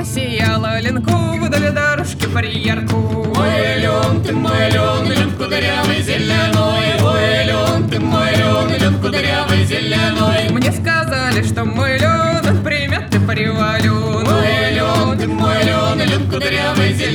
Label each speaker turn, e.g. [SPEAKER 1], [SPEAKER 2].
[SPEAKER 1] сияла ленку вдоль дорожки по ярку.
[SPEAKER 2] Ой, лен, ты мой лен, лен кудрявый зеленой. Ой, лен, ты мой лен, лен кудрявый зеленой.
[SPEAKER 1] Мне сказали, что мой лен от приметы привален.
[SPEAKER 2] Ой, лен, ты мой лен, лен кудрявый зеленой.